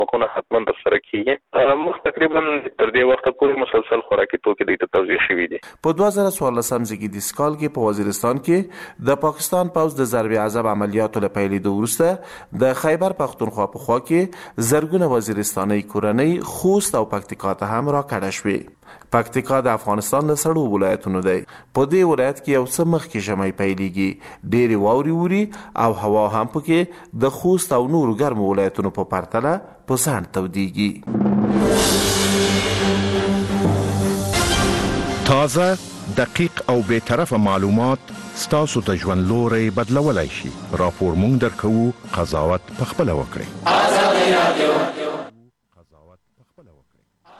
مخونه حتما ترسره کیږي. موږ تقریبا تر دې وخته پورې مسلسل خوراکي توکي د توزیع شوي دي. په 2014 زیږدیز کال کې په وزیرستان کې د پاکستان پوځ د ضرب عذاب عملیاتو له پیلېدو وروسته د خیبر پختونخوا په خوا کې زرګونه وزیرستاني کورنۍ خوست او پکتیکا ته هم راکړه شوې. پکتیکا د افغانستان له سړو ولایتونو دی. په دې ولایت کې یو څه مخکې ژمی پیلېږي، ډېرې واورې اوري او هوا هم پکې د خوست او نورو ګرمو ولایتونو په پرتله په ځان تودېږي. تازه، دقیق او بے طرفه معلومات ستاسو ته ژوند لوري بدلولای شي. راپور مونږ درکوو، قضاوت پخپله وکړئ. آزادي رادیو قضاوت پخپله وکړئ.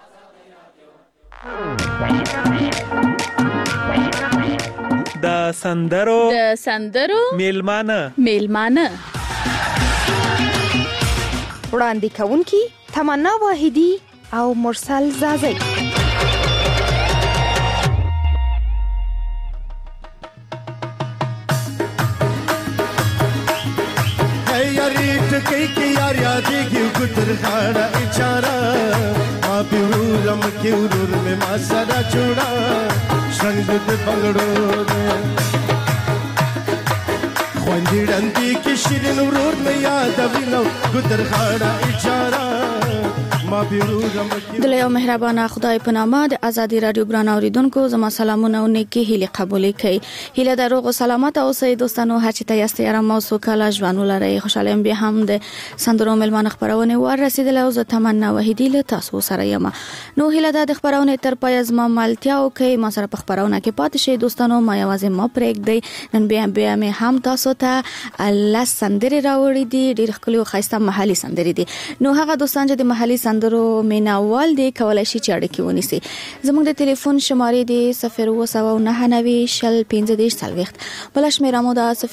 د سندرو میلمانه وړاندې کوونکي تمنا واحدی او مرسل زازی. کئی کی یار یادی کی گتر خاڑا اچارا آپ رورم کی رور میں ماسرا چھوڑا شنگت بنگڑو خواندی ڈندی کی شیرین رور میں یاد وینو گتر خاڑا اچارا د یو مهربانه خدای په نامه د ازادي رادیو ګران اوریدونکو زما سلامونه او نیکی هیله قبول کړئ. هیله د روغ او سلامت اوسئ دوستانو. هر چی ته یاست آرام او سوکاله ژوند ولرئ. خوشاله به هم د سندرو ملمانه خبرونه ور رسیدل او زه تمنا وحیدی له تاسو سره یم. نو هیله د خبرونه تر پای زما مالتیا او کې ما سره په خبرونه کې پاتې شئ دوستانو. ما یوازې ما پرېږدئ. نن بیا مې هم تاسو ته الله سندري راوړي دي. ډېر ښکلي او ښایسته محلي سندري دي. نو هغه دوستان چې د محلي سندرو میناوال دي کولای شي چې اړیکه ونیسي. زموږ د ټلیفون شمارې دي 09090 شل 15 40. بل شمیره مو د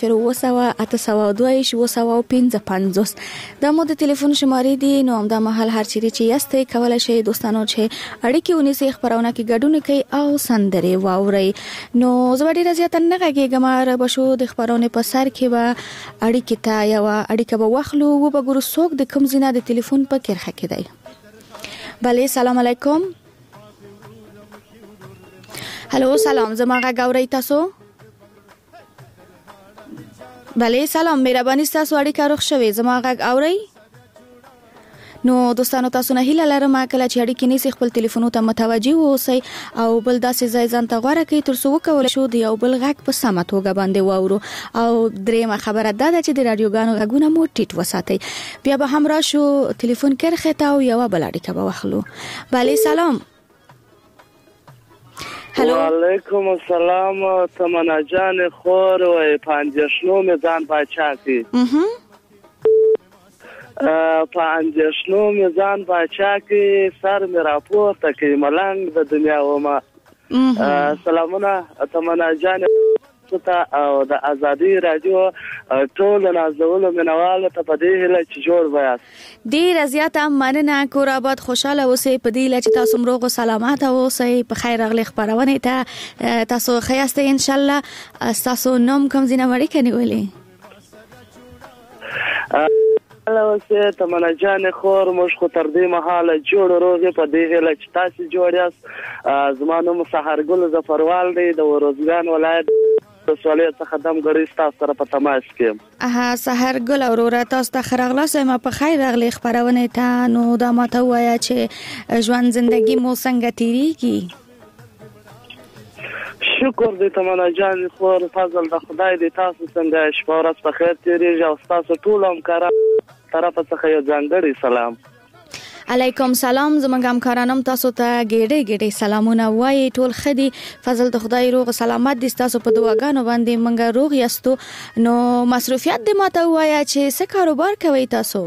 080280255. دا مو د ټلیفون شمارې دي. نو همدا محل هر چیرې چې یاستئ کولای شي دوستانو چې اړیکه ونیسي، خبرونه کې ګډون کوي او سندري واوري. نو زه ډیره زیاته نه غږیږم. را بشو د خبرونه په سر کې به اړیکه ته یو اړیکه به واخلو و به ګورو څوک د کوم زینه د ټلیفون په کرخه کې دی. بله سلام علیکم. هلو سلام، زما غږ اورئ تاسو؟ بله سلام، مهرباني ستاسو اړیکه روغ شوې، زما غږ اورئ؟ نو دوستانو تاسو نه هیله لرم کله چې اړیکې نیسئ خپل ټلیفونو ته متوجه اوسئ او بل داسې ځای ځان ته غوره کړئ تر څو وکولی شو د یو بل غږ په سمه توګه باندې واورو. او درېیمه خبره دا ده چې د راډیوګانو غږونه مو ټیټ وساتئ. بیا به هم راشو ټلیفون کرښې ته او یوه بل اړیکه به واخلو. بله سلام. وعلیکم السلام. تمنا جان خور و پنجشنو میزان باچا کی په اندیشنو میزان باچا کې سر می راپورته کې ملنګ د دنیا و ما. سلامونه تمنا جان ته او د ازادي رادیو ټول نازولو منواله ته په دې هله چې جوړ بیاست. ډیر زیاته مننه. کور آباد خوشاله اوسئ. په دې هله چې تاسو روغ او سلامت اوسئ. په خیر راغلی خبرونه ته تاسو ښه ان شاء الله. تاسو نوم کوم ځینه وړي کنيولې؟ اوسه تمنا جان خور موږ خو تر دې مهاله جوړ روغه په دې هله چې تاسو جوړ یاست. زما نوم سحرګل ظفروال دی د وروزګان ولایت د سوالې څخه دمګړی تاسو سره په تماس کې. سحرګل اوره تاسو ته خراغلاس ما په خیر راغلی خبرونه ته. نو دا ماته وایا چې ژوند زندگی مو څنګه تیریږي؟ شکر دې تمنا جان خور، فضل د خدای دې. تاسو څنګه شپه ورځ په خیر تیریږي او تاسو ټول همکاران طرف څخه یو ځانګړی سلام. علیکم سلام. زموږ همکارانم تاسو ته ګډې سلامونه وایي. ټول خدي فضل د خدای روغ سلامت دي. تاسو په دعاګانو باندې منګه روغ یاستو. نو مصروفیت دې ماته وایا چې څه کاروبار کوي تاسو؟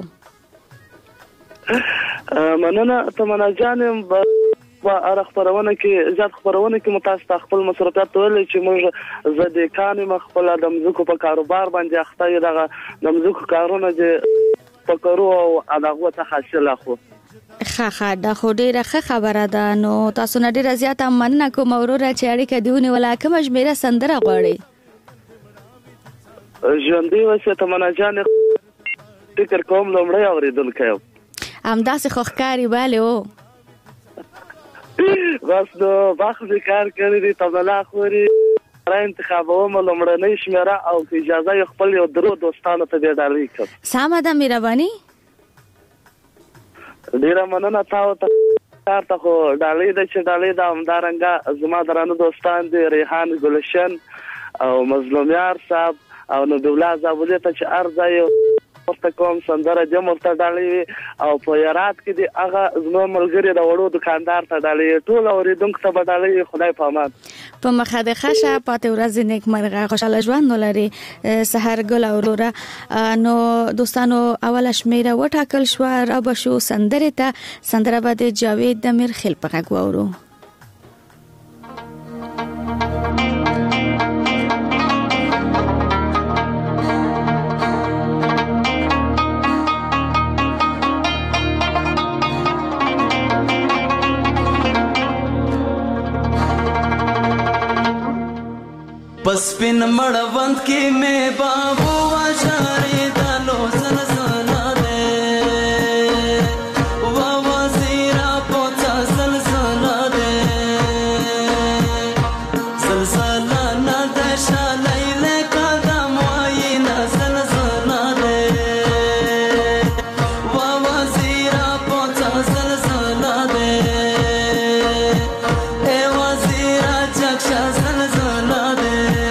مننه تمنا جان. اره خبرونه کې زیات خبرونه کې متاسف خپل مصروفیت ولې چې موږ زده کانې مخبل د مزکو په کاروبار باندې اخته دغه د مزکو کارونه چې پکرو او هغه ته حاصل اخو. خا دا خو ډیره ښه خبره ده. نو تاسو نه ډیره زیاته مننه کوم وروره چې اړیکه دیونه ولا کوم شمیره سندره غواړي. ژوندۍ وسه تمنا جان فکر کوم لومړی اوریدل کوم. همداسې خو ښکاري بله او بس نو بخت کار کړی دی تمنا خوري را انتخابوم لومړنۍ شمیره او اجازه یې خپل یو درو دوستانو ته دې ډالۍ کړ. سمه ده مهرباني. ډیره مننه تاسو ته خو ډالۍ ده چې ډالۍ ده همدارنګه زما درانه دوستان دي ریحان ګلشن او مظلومیار صاحب او نبی الله زابودی ته چې ارزه یو ورته کوم سندره دې مرته ډالۍ او په یارات کې دي هغه زما ملګری د وړو دکاندار ته ډالۍ ټول اوریدونکو ته ډالۍ خدای په امان. په مخه د خشه پاتې ورځ نیکمرغه خوشاله ژوند ولري سحر ګل اوروره. نو دوستانو اوله شمیره وټاکل شو را به شو سندره ته سندره به د جاوید د میرخیل په غږ واورو. پس پن مړوند کې مې بابو واشارې دالو سلسله ده وا وزیرا پوڅا سلسله ده سلسله نه ده شالای له قدم وای نه سلسله ده وا وزیرا پوڅا سلسله ده اے وزیرا چکشا سلسله ده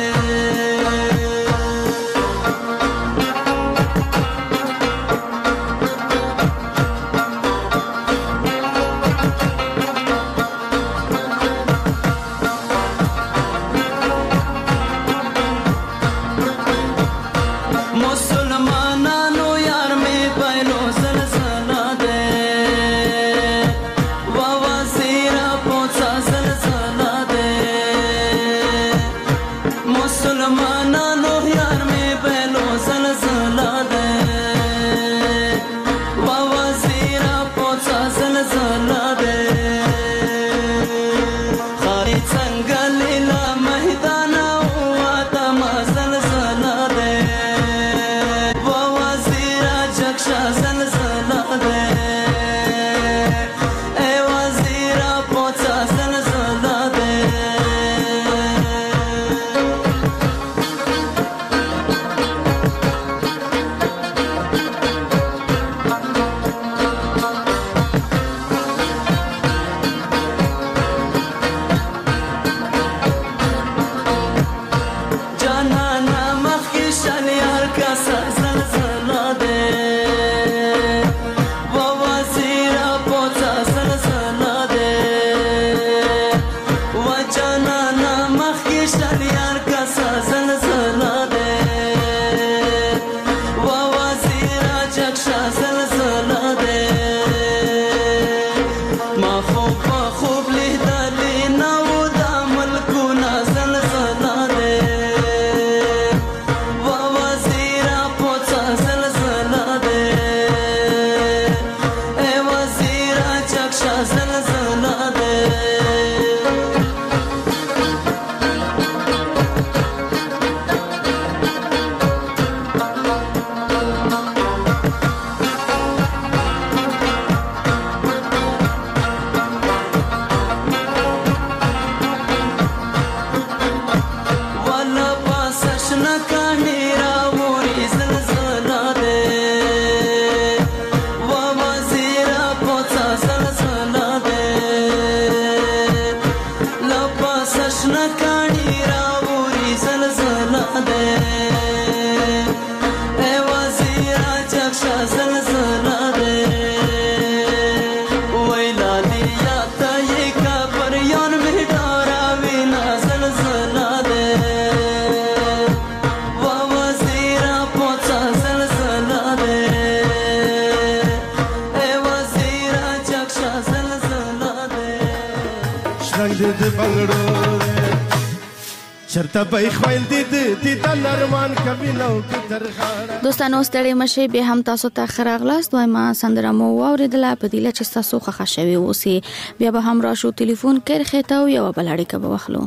دوستانو ستړي مشه به هم تاسو ته خراغلاست وای ما سندره مو اوریدله په دې چې تاسو خوښ شوي اوسئ بیا به هم راشو ټلیفون کړئ خته او یو بل اړیکه به واخلو.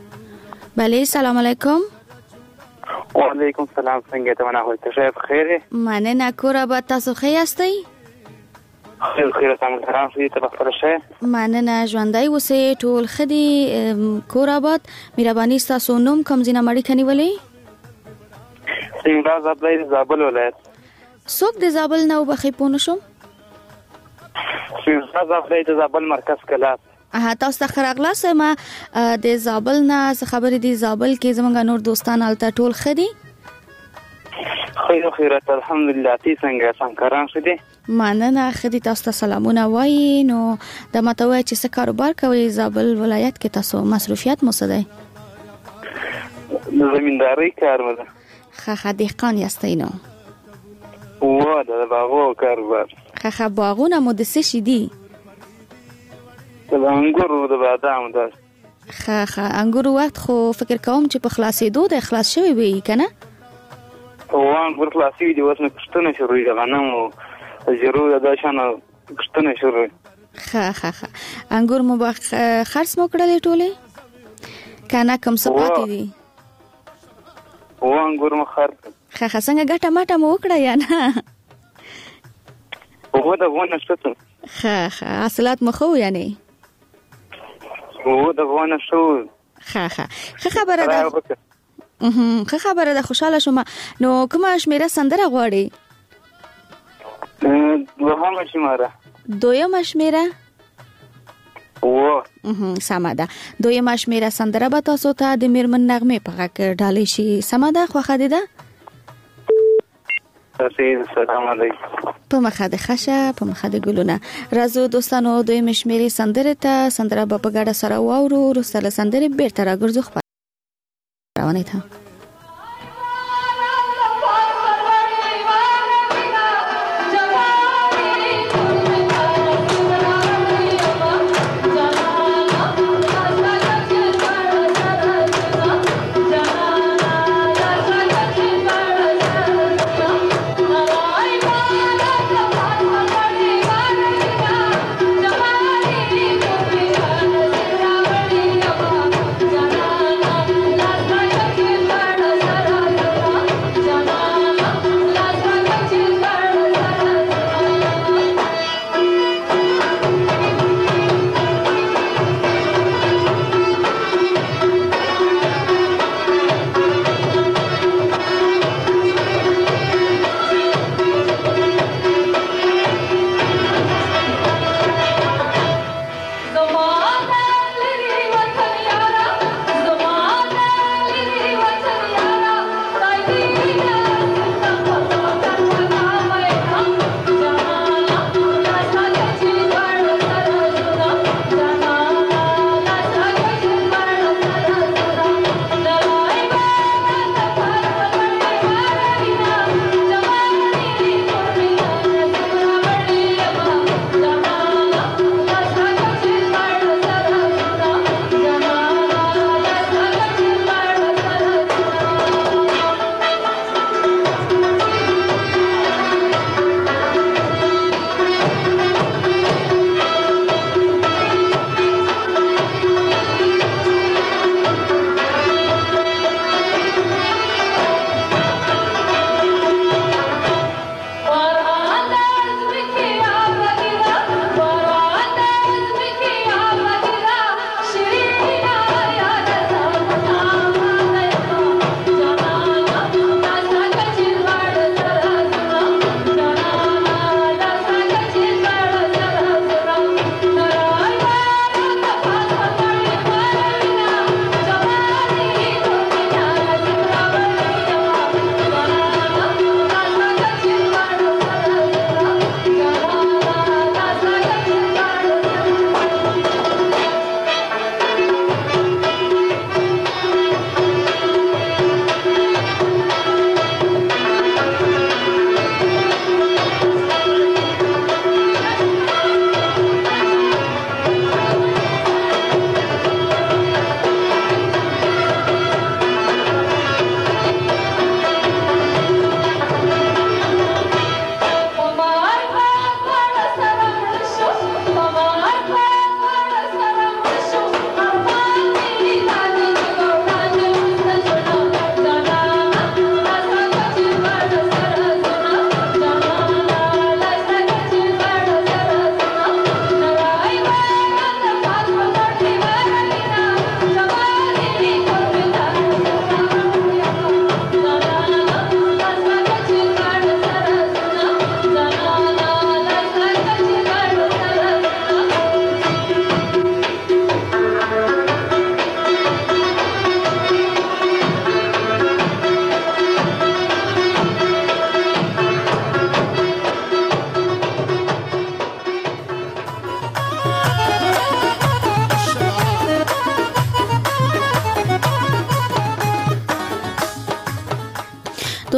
بله سلام علیکم. وعلیکم السلام څنګه ته منه هوته شه بخیر؟ مننه کور به تاسو ښه یاستئ؟ خیر تاسو ته ته په ښه مننه ژوندۍ اوسې ټول خدي کور آباد مهرباني تاسو نوم کوم ځای نه مړی کنيولې څنګه زابل زابل ولایت څوک د زابل نه وبخې پونه شم څنګه زابل د زابل مرکز کلا تاسو ته خراغلاس ما د زابل نه خبرې دي زابل کې زمونږ نور دوستان الته ټول خدي خیرات الحمدلله تی څنګه څنګه شدي مننه خدي تاسو ته سلامونه وایي نو د متوي چې څه کاروبار کوي زابل ولایت کې تاسو مصروفیت مو څه دی زمینداری کار مده خخه دهقان یاستئ نو و د باغو کاروبار خخه باغونه مو د څه شي دي د انګورو د بادام ده خخه انګورو وخت خو فکر کوم چې په خلاصېدو د اخلاص شوی وي کنه وان ګور خلاصې دي واسنه کښتنه شروع دي غنمو زیرو د شانه کښتنه شروع خخه انګور مو به خرڅ مو کړلې ټوله کنه کوم څه پاتې دي و انګور مو خرڅ خخه څنګه ګټه ماټه مو وکړه یا نه و دا ونه شته خخه اصلات مو خو یعنی و دا ونه شو خخه خبره ده خبره ده خوشاله شوم نو کومه شمیره سندره غواړي دوهمه شمیره دویمه شمیره و سمه ده دویمه شمیره سندره به تاسو ته د میرمن نغمه په غږ ډالې شي سمه ده خو خدي ده السلام علیکم په مخه د خشه په مخه د ګلونه راځو دوستانو دویمه شمیره سندره ته سندره به په ګډه سره واورو رساله سندره بیرته راګرځو روانه ته Jana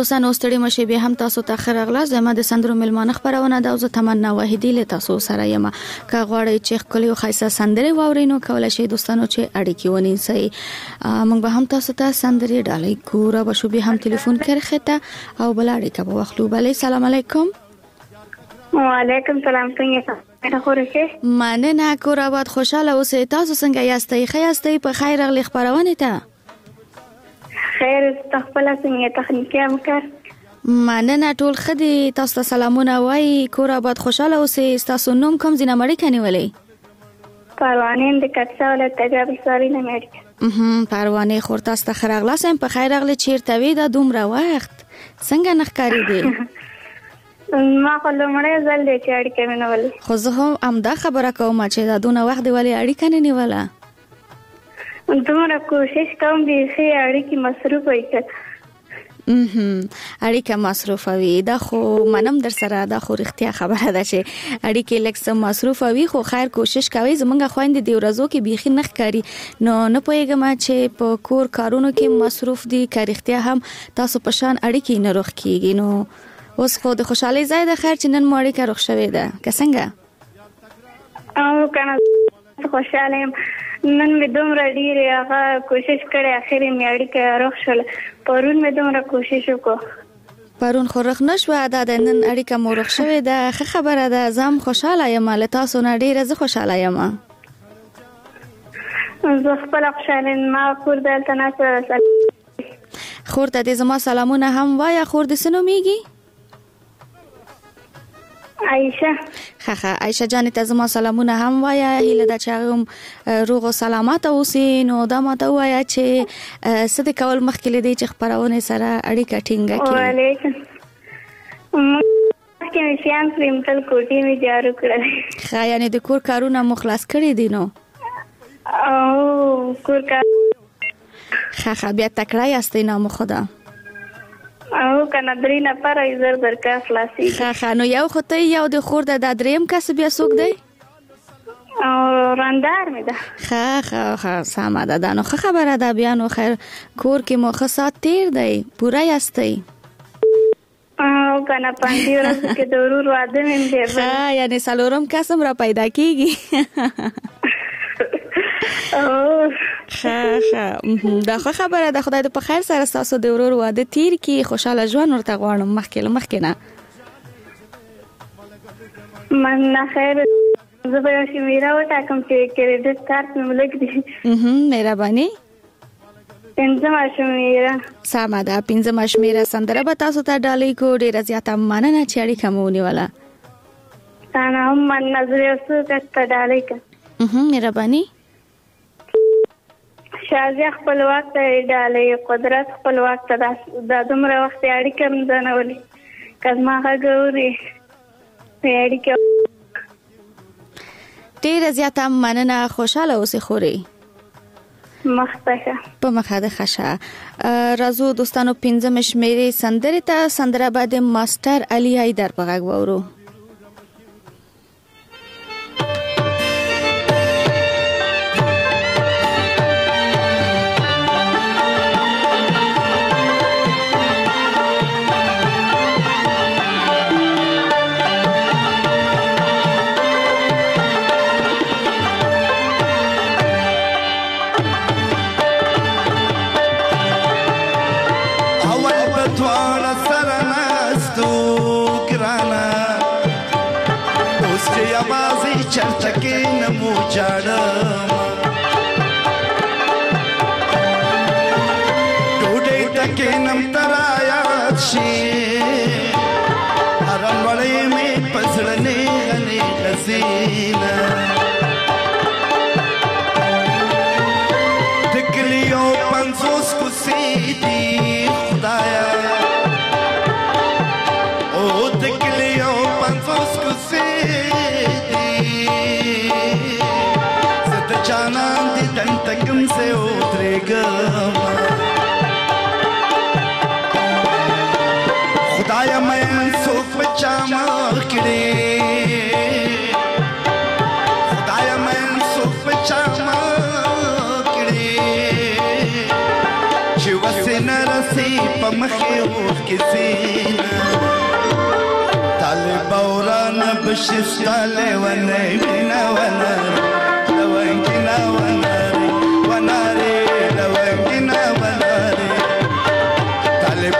دوستانو ستړي مشه به هم تاسو ته خرغلا زما د سندرو ملمانه خبرونه د اوزه تمنا واحدی له تاسو سره یم که غواړئ چې خپل یو خاصه سندره واورینو کولای شئ دوستانو چې اړیکې ونیسئ موږ به هم تاسو ته سندره ډالۍ کوو به شو به هم ټلیفون کرخته او بل اړیکه به واخلو بلې سلام علیکم وعلیکم سلام څنګه خورشه مننه کور آباد خوشاله اوسئ تاسو څنګه یاستئ ښه یاستئ په خیر راغلی خبرونه ته خیر تخپل څنګه تخنیکی امکار مننه ټول خدي تاسو ته سلامونه وای کور آباد خوشاله اوسئ تاسو نوم کوم ځینه مړی کني ولې پروانه د کټسا ولایت تجربه ساري نه مړی پروانه خور تاسو ته خراغلا سم په خیر راغلی چیرته وی دا دومره وخت څنګه نخکاری دی ما خپل مړی زل دی چې اړیکه مې نه ولې خو زه هم دا خبره کوم چې دا دونه وخت دی ولې اړیکه نه نیوله دومره کوشش کوم چې اړیکې مصروف وي اړیکه مصروف وي دا خو منم در سره دا خو رښتیا خبره ده چې اړیکې لکه مصروف وي خو خیر کوشش کوي زمونږ خويند دی ورځو کې بيخي نخکاری نو نه پوهیږم چې په کور کارونو کې مصروف دي کارختیا هم تاسو په شان اړیکې نه روخ کیږي نو اوس خو د خوشحالي ځای د خیر چې نن مو اړیکه روخ شوې ده که څنګه او کنه خوشاله نن مې دومره ډیره هغه کوشش کړې اخر مې اړیکه روغ شول پرون مې دومره کوشش وکړ پرون خو روغ نشو دا د نن اړیکه مو روغ شوې ده ښه خبره ده زم خوشاله یم له تاسو نه ډیره زه خوشاله یم زه خپل خوشاله ما کور دلته نه خور ته دې زما سلامونه هم وایا خور دې سنو میږي عائشه خخه عائشه جان ته زما سلامونه هم وایا هله د چاغم روغ او سلامات اوسې نو دا ماته وایا چې صدې کول مخکې لدی چې خبرونه سره اړیکه ټینګه کړي وعلیکم مخکې شیان پرمتل کوټي می جارو کړل خا یعنی د کور کارونه مخلص کړی دي نو او کور کار خخه بیا تکړه یاستې نام خدا او کنه درې نفر ایزر درکا خلاصي خا نو یو خو ته یو د خور د دریم کس بیا څوک دی او راندار مې ده خا سمه ده نو خبره ده بیا نو خیر کور کې مو خاصات تیر دی پورا یاستئ او کنه پاندې ورځ کې د ورور واده مې دی ها یعنی سالورم قسم را پیدا کیږي دا خو خبره ده خدای دې په خیر سره تاسو د ورور واده تیر کی خوشاله ژوند ورته غواړم مخکې نه من نه خیر زه به شي میرا وټاکم چې کریډټ کارت مې ملک دي مهرباني پنځم شمیره سمه ده پنځم شمیره سندره به تاسو ته ډالۍ کو ډیره زیاته مننه چې اړیکه مو ونیوله تاسو هم من نظر اوسه ته ډالۍ کا مهرباني شازیه خپل وخت ډالۍ قدرت خپل وخت د دومره وخت اړیکه مې نه ولي کله ما غوړي اړیکه ډیره زیاته مننه خوشاله اوسئ خوري مخته په مخه د خشه رازو دوستانو پنځم شمیرې سندره ته سندره بعد ماستر علي حیدر په غږ وورو چرچکه نمو جاړم ټوډې تکې نم ترایات شي هر وړې مې پسړنې غني غسینا دکلیو پنځوس کو سیدی خدایا او دکلیو پنځوس کو جانان دی تن تکم سے اترے خدایا میں سوف چاما کڑے خدایا میں سوف چاما کڑے شیو سے نرسی پم مخې اوښکې سینه طالب اوران بشستا لیونی وینا وناري لونګینا وناري وناري لونګینا وناري طالب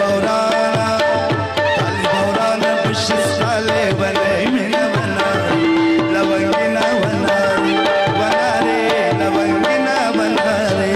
اوران بشستا لیونی وینا وناري لونګینا وناري وناري لونګینا وناري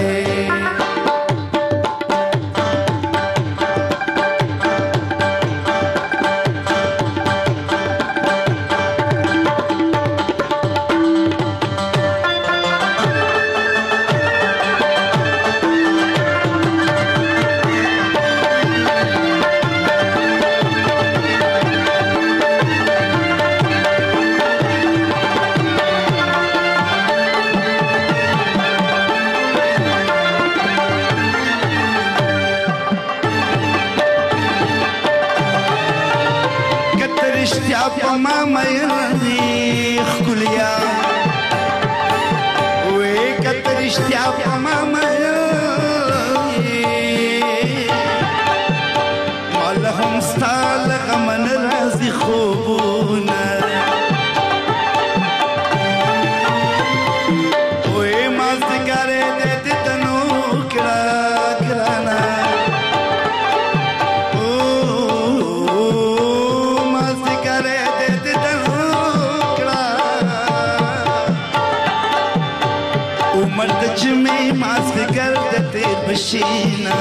Shina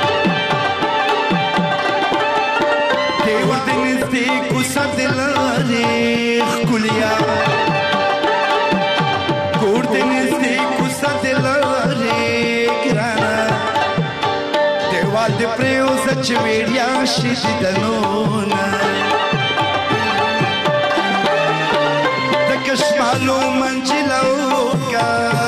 Dewa deniz de kusa dilare khkuliya Kur deniz de kusa dilare grana Dewa de preuza chveriya shidanona Da kashmalo manjilauka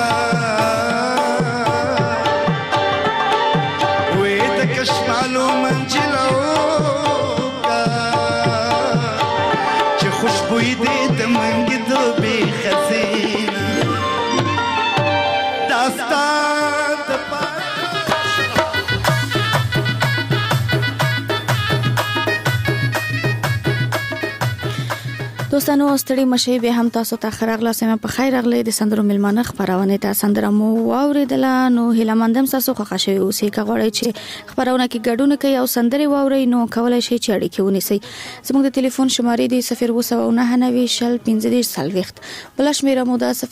شمالو منجلو کا چې خوشبوئی دې د منګي دوبې خزینه داستان د دوستانو ستړي مشي به هم تاسو ته خراغله سم په خیر اغله د سندرو ملمانه خبرونه ته سندره مو واوریدل نو هیلمندم تاسو خو خوشي اوسې کغړی چې خبرونه کې ګډونه کوي او سندري واوري نو کولای شي چې اړیکه ونیسي زموږ د ټلیفون شمارې دی 0299015 سلويخت بل شمیره مو دا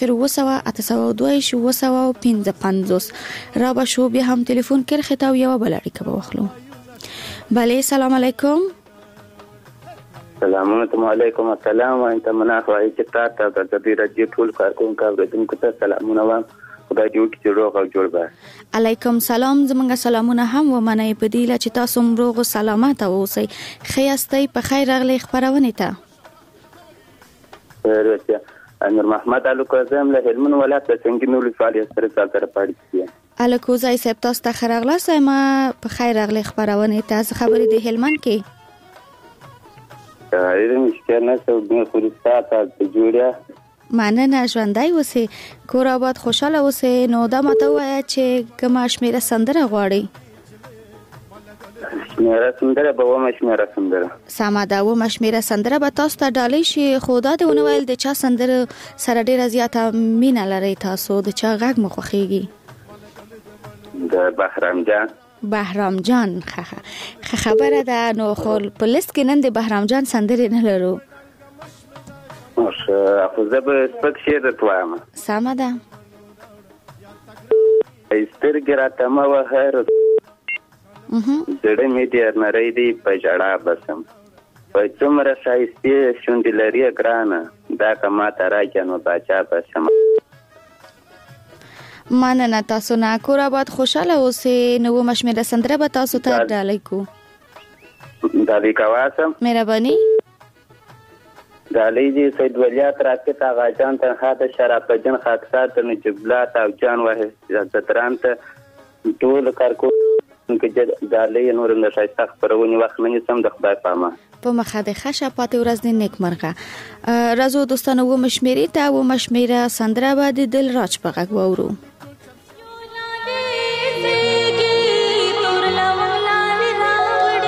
02822 را به شو به هم ټلیفون کې خطاب یو بل اړیکه به واخلو بله سلام علیکم السلام علیکم السلام وانت منافعه چې تاسو د دې راځي ټول کارکونکو اوریدونکو ته سلامونه وایم خدای دې وکړي چې روغ او جوړ به علیکم سلام زمونږ سلامونه هم و منای په دی چې تاسو روغ او سلامت اوسئ خیاستئ په خیر راغلی خبرونه ته ورته انور محمد الو کوزم له هلمند ولایت څنګه نو لفعالیت سره پاتې کیه الکو زای سپ تاسو ته خیر راغلی سم په خیر راغلی خبرونه ته خبرې د هلمند کې اې مشکل نه څه د فرصت ته جوړه مننه ژوندۍ اوسې کور آباد خوشاله اوسې نو دا ماته وایي چې کوم شمیره سندره غواړي شمیره سندره به ومه شمیره سندره سما دا ومه شمیره سندره به تاسو ته ډالۍ شي خدا دې ونه ویل د چا سندره سره ډیره زیاته مینه لري تاسو د چا غږ مخ خوخيږي د بهرام جان خبره ده نو خل پولیس کې نن د بهرام جان سندره نه لرو خو زه به سپک شعر درته وایم سمه ده سترګې راته مه وهه زړه مې ډېر نری دی په ژړا بسم په څومره ښایستې شونډې لرې ګرانه دا که ماته راکړه نو باچا بسم مننه تاسو نه کور آباد خوشاله اوسئ نو مشمیره سندره به تاسو ته ډالۍ کو ډالۍ کواسم مهرباني ډالۍ دې سید ولیات راکټ آغا جان تنها د شراب جن خاطرات نه جبلات او جان وه زتران ته ټول کارکو کې ډالۍ نور نه شایسته خبرونه وخت نه سم د خدای پامه په مخه د خشه پاتې ورځ د نیک مرغه رازو دوستانو و مشمیره ته و مشمیره سندره به د دل راج په غږ وورو تور لو لال راوړ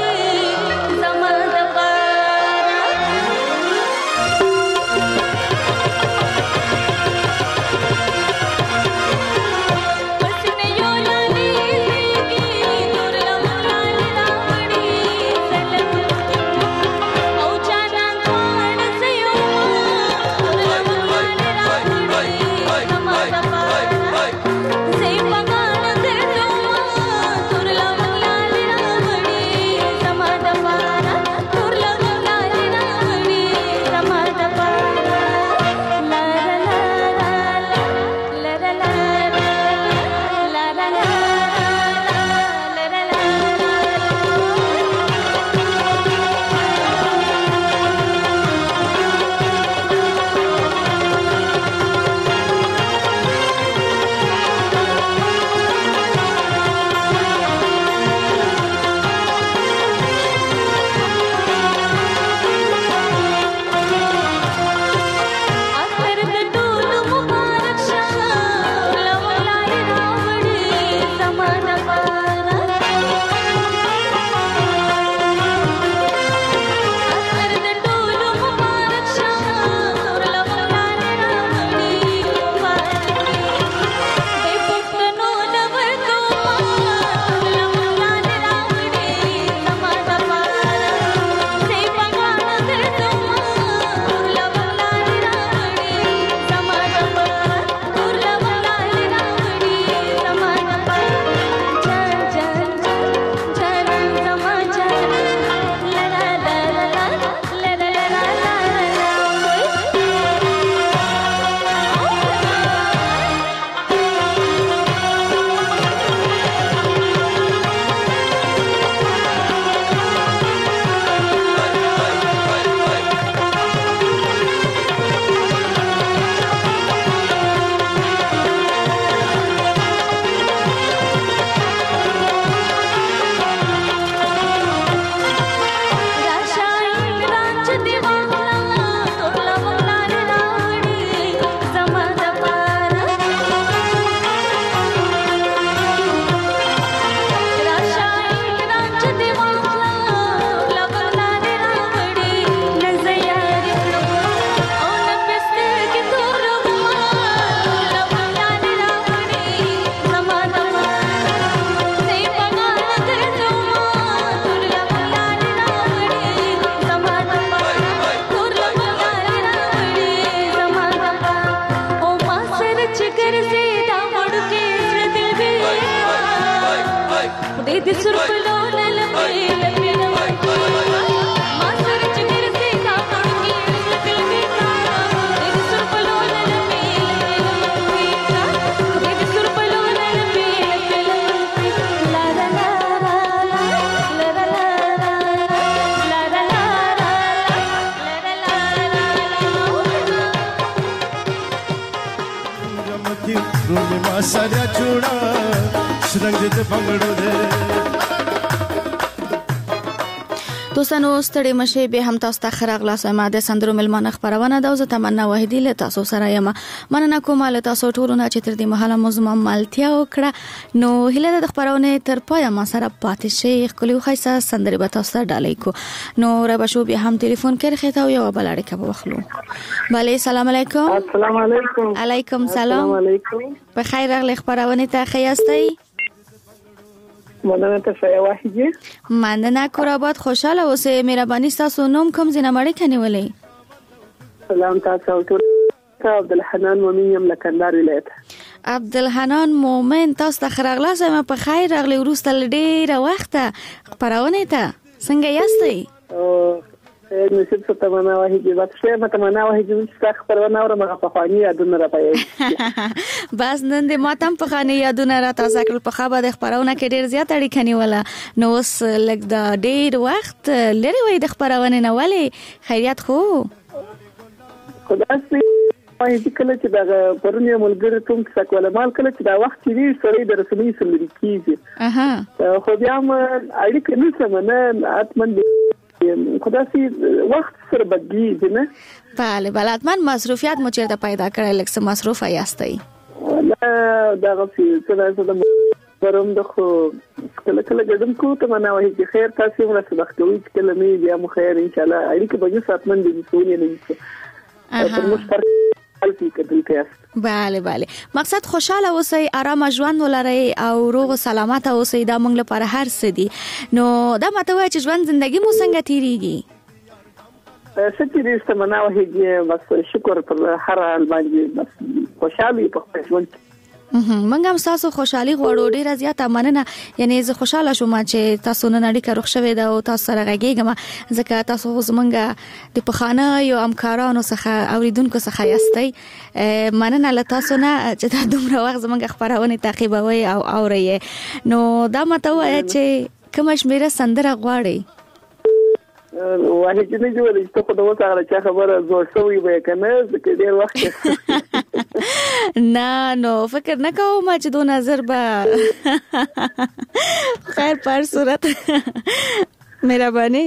सारा चूड़ा रंग दे बंगड़ो दे دوستانو ستړي مشه به هم تاسو ته خراغ لاسه ما د سندرو ملمانه خبرونه دا زه تمنا وحیدی له تاسو سره یم مننه کوم له تاسو ټولونه چې تر دې مهاله موضوع مالتیا وکړه نو هله د خبرونه تر پای ما سره پاتې شي خپل خیسه سندري به تاسو ته ډالۍ کو نو را بشو به هم ټلیفون کړی خته یو بل اړیکه به وخلو bale السلام علیکم السلام علیکم علیکم السلام په خیر راغلی خبرونه ته خیاستئ مننه ته شای واحدی مننه کورابات خوشاله اوسه مهرباني تاسو نوم کوم زینه مړی کنيولې سلام تاسو ټول عبدالحنان مومن یم لکندار ولایت عبدالحنان مومن تاسو ته خراغلاس ما په خیر راغلی ورسته ډیره وخته خبرونه ته څنګه یاستئ نصیب څه تمنا واحدی بس څه تمنا واحدی چې خبرونه اورم په خواني یادونه را پي بس نن دې ماتم په خاني یادونه را تاسو کړ په خبره د خبرونه کې ډیر زیات اړیکه نیوله نو اوس لګ دا ډیر وخت لري وای د خبرونه نه ولې خیریت خو خدای دې کله چې دا پرونی ملګری ته څه کول مال کله چې دا وخت چې سړی د رسمي سمري کیږي خو بیا اړیکه نه سمنه اتمن خدا سي وخت سره بدلیږي نه بله بله اتمن مصروفیت مو چیرته پیدا کړل لکه مصروف یاستئ دا غوښتي چې دا پرم د خو کله کله ګډم کو ته منا وایي چې خیر تاسو موږ سره وختوي چې کله می بیا مو خیر ان شاء الله اړیکه به یو ساتمن دي سونی نه په مشترک بله بله مقصد خوشاله اوسئ آرام ژوند ولرئ او روغ سلامت اوسئ دا موږ لپاره هر څه دي نو دا ماته وایي چې ژوند زندگی مو څنګه تیریږي سچې دې استمنه وهیږي بس شکر پر هر حال باندې بس خوشالي په خپل ژوند منګ هم تاسو خوشحالي غوړو ډیره زیاته مننه یعنی زه خوشاله شوم چې تاسو نن اړیکه روښ شوې ده او تاسو سره غږیږم ځکه تاسو زمونږ د پخانه یو همکارانو څخه اوریدونکو څخه یاستئ مننه له تاسو نه چې دا دومره وخت زمونږ خبرونه تعقیبوي او اوري نو دا ماته وایي چې کوم شمیره سندره غواړي وایي چې نه جوړې ته خو دا وڅاره چې خبره زور شوی به کنه ځکه ډیر وخت نه نو فکر نه کوم چې دو نظر به خیر پر صورت مهرباني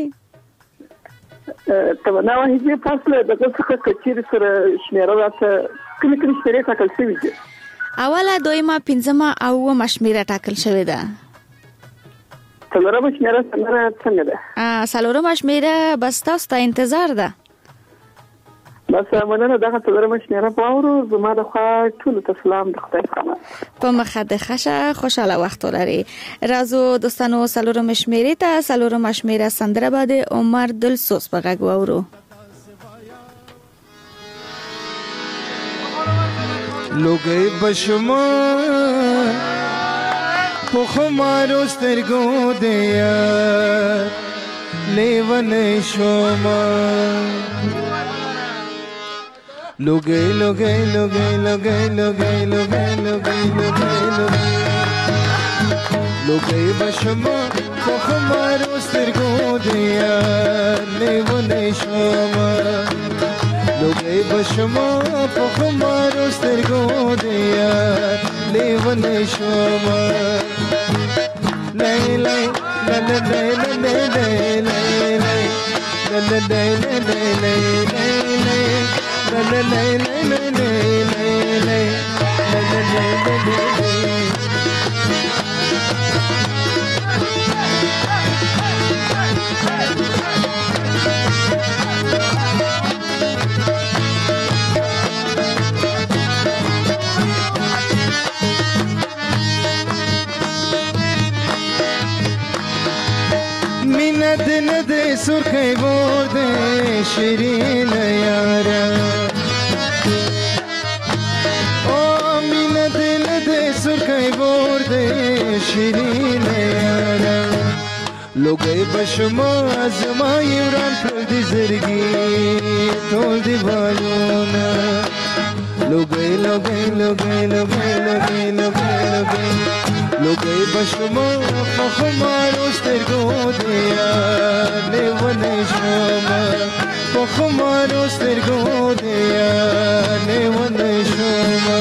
تمنا وایي چې فاصله د څه کچیر سره شمیره راته کله کله شمیره ټاکل شوی دی اوله دویمه پنځمه او مشمیره ټاکل شوی ده څلورمه شمیره څنګه ده څلورمه شمیره بس تاسو ته انتظار ده بس مننه دغه څلورمه شمیره پاورو زما د خوا ټول تسلام د خدای خبر په مخه د خشه خوشاله وخت لري رازو دوستانو څلورمه شمیره ته څلورمه شمیره سندره بده عمر دلسوز په غږ وورو لوګي بشما په خمارو سترګو دیا لیون شوما لوګي لوګي لوګي لوګي لوګي لوګي لوګي لوګي بشما په خمارو سترګو دیا لیون شوما لوګي بشما په خمارو سترګو دیا لیون شوما لای لای لای لای لای لای لای لای دل دے سرخی بور دے شیرین یارا او مین دل دے سرخی بور دے شیرین یارا لوګي بشما زما یوران کړ دې زړګي ټول دی والونه لوګي لوګي لوګي لوګي لوګي لوګي لوګي لوګي بشما په خمارو سترګو دې لیونه شوما په خمارو سترګو دې لیونه شوما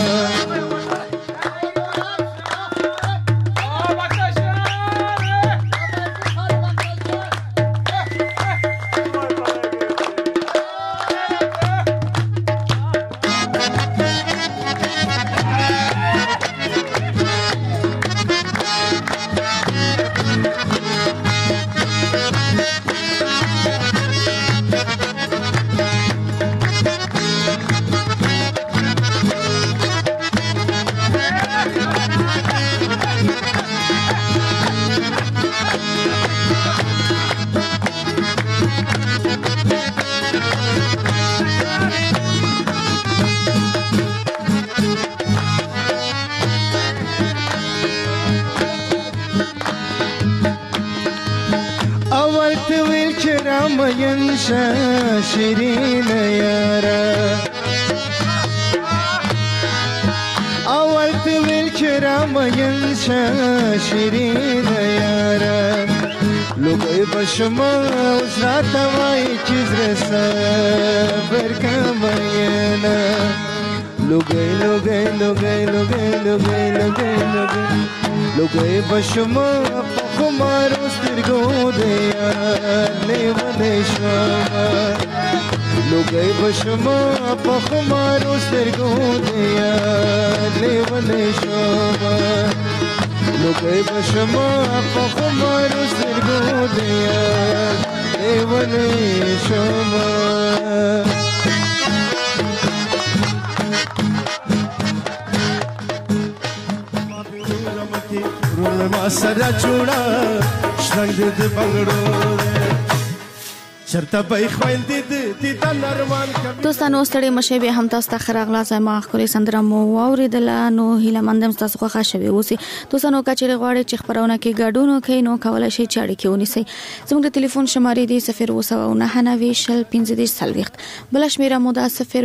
شیرین یارا اول تو ویل چرام ینشا شیرین یارا لوګي بشما اوس راته وای چیز رسا برکماینا لوګي لوګي لوګي لوګي لوګي لوګي لوګي بشما خمارو سترګو دې لیونه شوما لوګي بشما په خمارو سترګو دې لیونه شوما لوګي بشما په خمارو سترګو دې لیونه شوما ما سره جوړه شرنګ د بنگړو چرته به خویل دي د نرمان کبي دوستانو ستړي مشه به هم تاسو ته خراغلا زما خوري سندره مو اوریدل نو هیله مندم تاسو خو ښه اوسئ دوستانو کچېره غواړي چې خبرونه کې ګډون کوي نو کولای شي چې اړیکې ونیسئ زموږ د ټلیفون شمارې دی 0299015 بل شمیره مو دا 0208825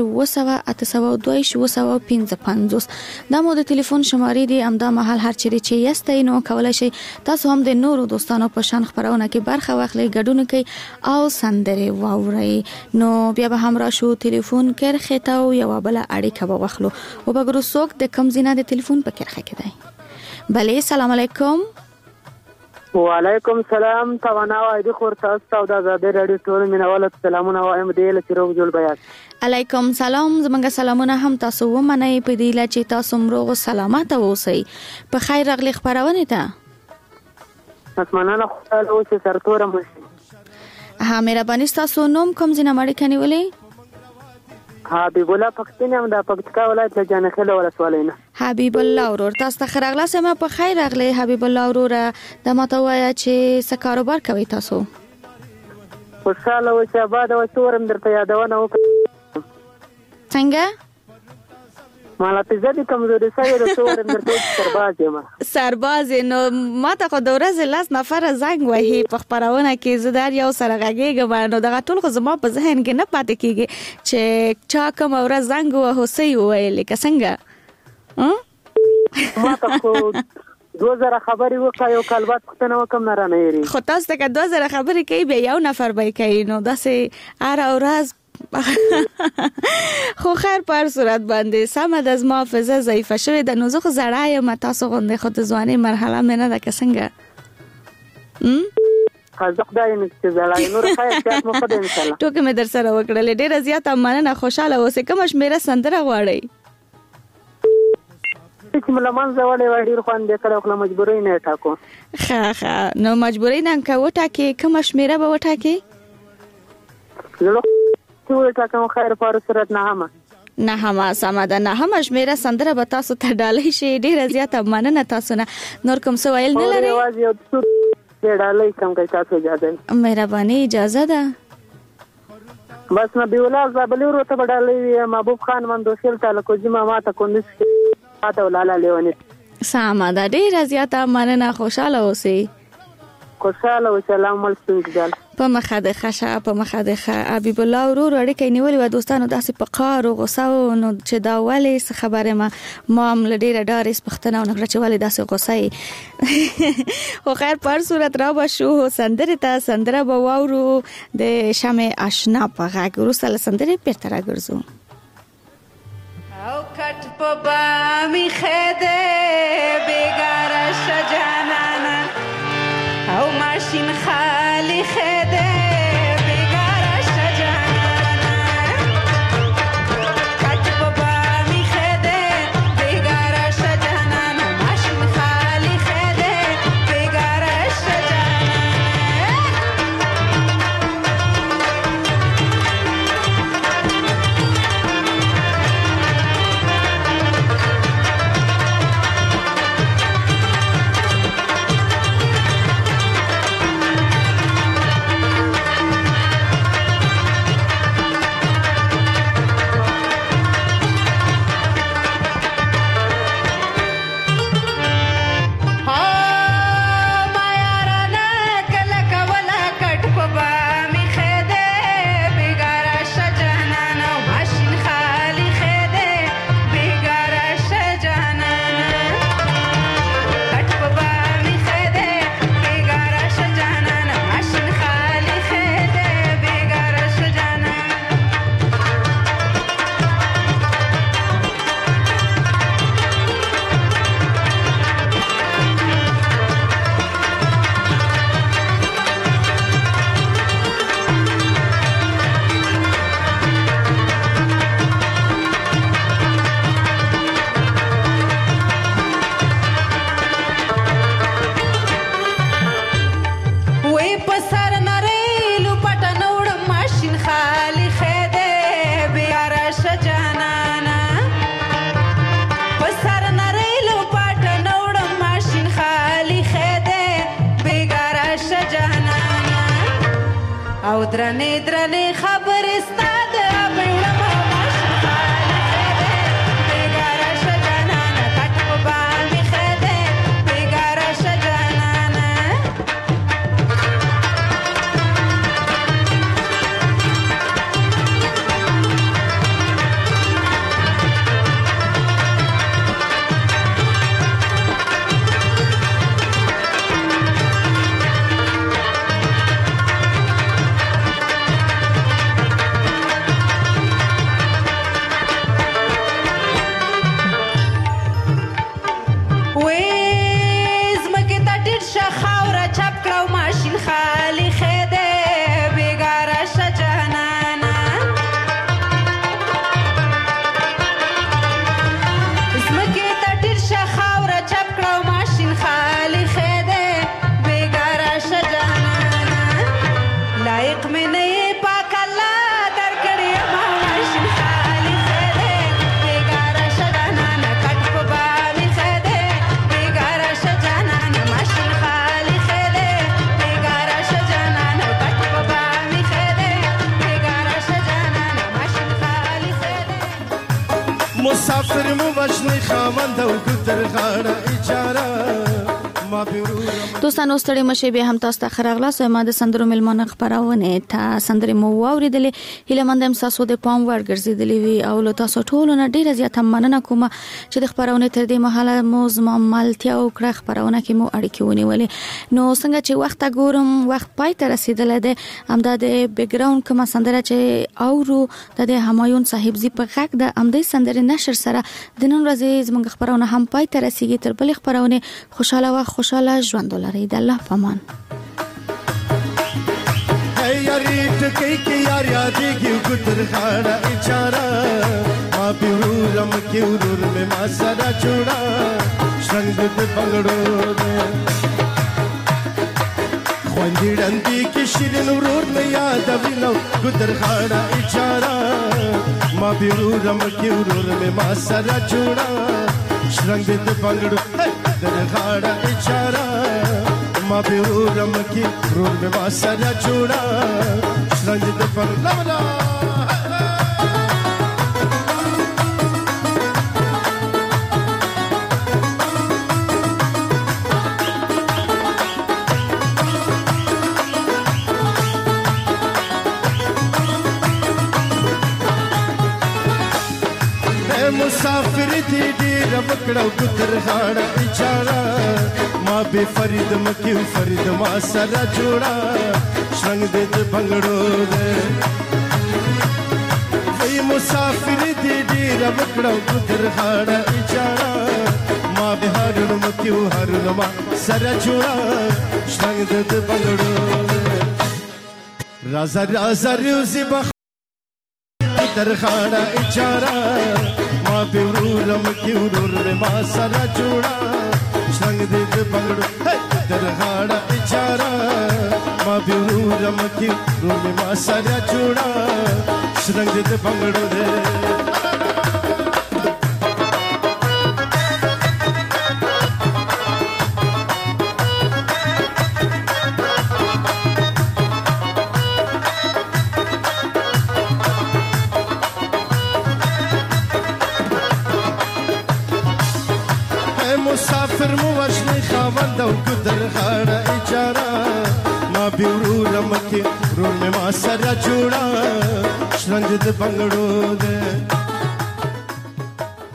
دا مو د ټلیفون شمارې دی امدا محل هر چیرې چې یاستئ نو کولای شي تاسو هم د نورو دوستانو په شان خبرونه کې برخه واخلئ ګډون کوي او سندره واوري نو بیا به هم را شو ټلیفون کرخه تا او یو بل اړیکه واخلو او بګرو څوک د کم زینه د ټلیفون په کرخه کې دی بله سلام علیکم وعلیکم سلام توانا وایي خور تاسو او د آزادۍ رادیو ټول مینوال سلامونه وایم دی له چیرو جوړ بیان علیکم سلام زمونږ سلامونه هم تاسو ومنئ په دې لا چې تاسو مروغ سلامات اوسئ په خیر راغلی خبرونه ده اسمانانه خپل او چې سرتور مو ها مهرباني تاسو نوم کوم ځنه مړ کني ولې حبیب الله پښتون هم د پکتیکا ولایت له جانخله ولسوالۍ نه حبیب الله ورور تاسو ته خراغله سم په خیر راغلی حبیب الله ورور د ماته وایا چې څه کاروبار کوي تاسو خوشاله و چې آباد او تورم درته یادونه وکړم څنګه مالا تزدي کمزوري سوي د تورم درته سرباز نو ماته خو د ورځې لاس نفر زنګ وهي په خبرونه کې زدار یو سره غږیږم نو دغه ټول خو زما په ذهن کې نه پاتې کیږي چې چا کوم ورځ زنګ وهو سي ویل کې څنګه ماته خو 2000 خبري وکړ یو کلبات پښتنه وکم نه رانه یری خو تاسو ته 2000 خبري کوي به یو نفر به کوي نو داسې ار او راز خو خیر په صورت باندې سم د از محافظه ضعیفه شوی د نوزه خو زړای ما تاسو غونډه خو د ځواني مرحله مې نه ده څنګه خزق دای نه چې زړای نور خیر چې مو خدای ان شاء الله ټوکې مې در سره وکړل ډېر زیات مننه خوشاله اوسې کوم شمیره سندره غواړي چې ملمان زوړې وړي خو اند کړه خو مجبورې نه ټاکو ښه نو مجبورې نه کا وټاکي کوم شمیره به وټاکي ټول ټاکم خیر په صورت نه هم سم ده نه هم شمیره سندره به تاسو ته ډالۍ شي ډېر زیات مننه تاسو نه نور کوم سوال نه لري اواز یو څه ډالۍ کوم کوي تاسو اجازه مهرباني اجازه ده بس نبی الله زابلی ورته ډالۍ محبوب خان مندوشل تعالی کوجی ما ته کوندس ماته ولاله لیونی سم ده ډېر زیات مننه خوشاله اوسئ خوشاله او سلام ملسنګ په مخه د خشه په مخه د حبیب الله ورور اړیکې نیولې و دوستانو داسې په قار او غوسه نو چې دا ولې څه خبره ما هم لډیره ډارې پښتنه او نګره چې ولې داسې غوسه او خیر پر صورت را بشو سندره ته سندره به واورو د شمع آشنا په غږ وروسته سندره پیرته راګرځو او کټ په بامي خده بیګاره شجانانا او ماشین خالی خده بیگاره شجانانا کچ بابا می خده بیگاره شجانانا ماشین خالی خده بیگاره شجانانا او درنې درنې خبرې ستاده بیړم ماشین خالی خده بیګاره شجانانا کټ په باندې خده بیګاره شجانانا مسافر مو وجنی خاوند او ګتر غاړه اجاره ما دوستانو ستړي مشه به هم تاسو ته خراغلا سم د سندرو ملمانه خبرونه ته سندري مو واوریدلې هله مندم تاسو د پام ورګرځیدلې وی او له تاسو ټولو نه ډیره زیاته مننه کوم چې د خبرونه تر دې مهاله مو زما مالتیا او کړه خبرونه کې مو اړیکې ونیولې نو څنګه چې وخت ګورم وخت پای ته رسیدلې ده هم د بیک ګراوند کوم سندره چې اورو د همایون صاحب زی په غږ د امدې سندره نشر سره د نن ورځې زموږ خبرونه هم پای ته رسیدي تر بل خبرونه خوشاله ژوند ولرئ د الله پامان یاري ټکې کې یار یادې کې ګتر خاړه اچارا ما پیورم کې ورور مې ما سره چوڑا څنګه دې بنگړو خوندې ډندې کې شیرین ورور مې یاد وینم ګتر خاړه اچارا ما پیورم کې ورور مې ما سره چوڑا څنګه دې بنگړو ګتر خاړه اچارا ما پیورم کی رور میں واسرا چوڑا شرنج د پر لولا دې ډېر وکړو ګدر غاړه اچارا ما به فرید مکیو فرید ما سره جوړا شرنګ دې د بنگړو دې وای مسافر دې ډېر وکړو ګدر غاړه اچارا ما به هارون مکیو هارون ما سره جوړا شرنګ دې د بنگړو رازا رازا ریوزی بخ در خاڑا اچارا ما بیورورم کی ورور میں ما سرا جوڑا شرنگ دید بنگڑو در خاڑا اچارا ما بیورورم کی ورور میں ما سرا جوڑا شرنگ دید بنگڑو دے مسافر مو وشنی خاوند او ګدر غاړه اچارا ما بیورورم کی ورور میں ما سره جوړا شرنګ د بنگړو دې